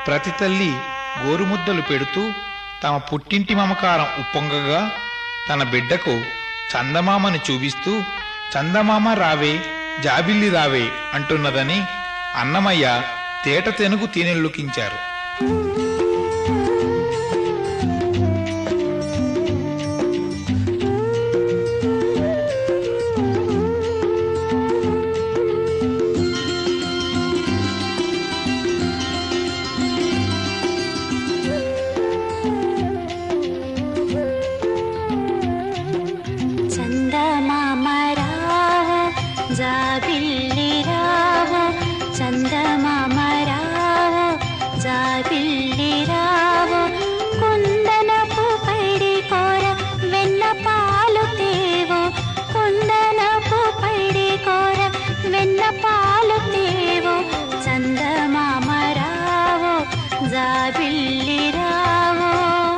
ప్రతి తల్లి గోరుముద్దలు పెడుతూ తమ పుట్టింటి మమకారం ఉప్పొంగగా తన బిడ్డకు చందమామని చూపిస్తూ చందమామ రావే జాబిల్లి రావే అంటున్నదని అన్నమయ్య తేట తెనుగు తీనెల్లుకించారు. జాబిల్లి రావో చందమామ రావో జాబిల్లి రావో కుందనపు పైడి కోర వెన్న పాలు తేవో కుందనపు పైడి కోర వెన్న పాలు తేవో చందమామ రావో జాబిల్లి రావో.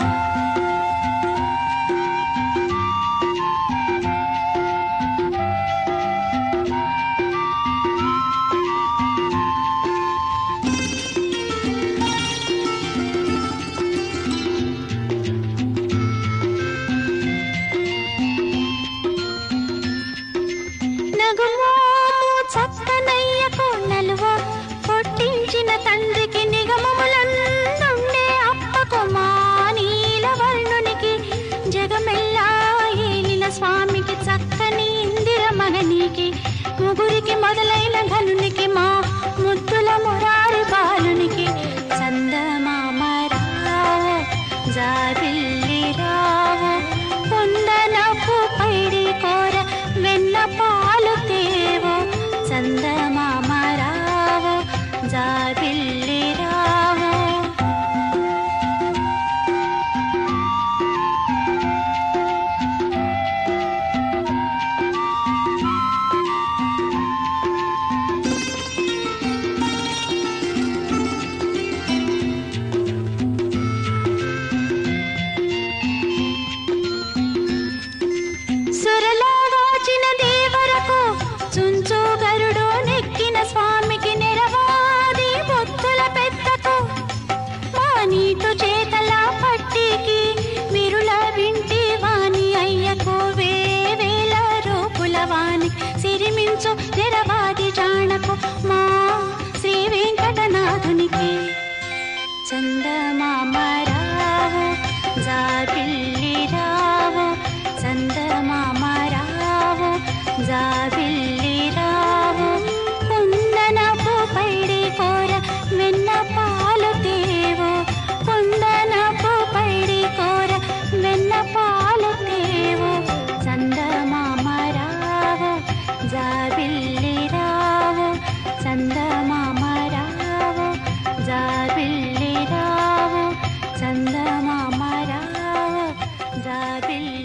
చక్కనయ్యకు నలువ కొట్టించిన తండ్రికి నిగమములందుండే అప్పకు మానీల వర్ణునికి జగమెల్లా ఏలిన స్వామికి చక్కని ఇందిర మగనికి ముగురికి మొదలైన ఘనునికి మా ముద్దుల మురారి బాలునికి చందమామ రావో జాబిల్లి రావో కుందనపు పైడి కోర వెన్న పాలు తేవో చందమామ రావో జాబిల్లి రావో. సురలో వాచిన దేవరకు చుంచు గరుడు నెక్కిన స్వామికి నెరవాది బొత్తుల పెద్దకు మానీటు చేతల పట్టికి విరుల వింటి వాణి అయ్యకు వేవేల రూపుల వాణి సిరిమించు నెరవాది జాణకు మా శ్రీ వెంకటనాథునికి చందమామ రావో జాబిల్లి రావో చందమామ రావో జాబిల్లి రావో కుందనపు పైడి కోర వెన్న పాలు తేవో కుందనపు పైడి కోర వెన్న పాలు తేవో చందమామ రావో జాబిల్లి రావో చందమామ రావో జాబిల్లి రావో చందమామ రావో జాబిల్లి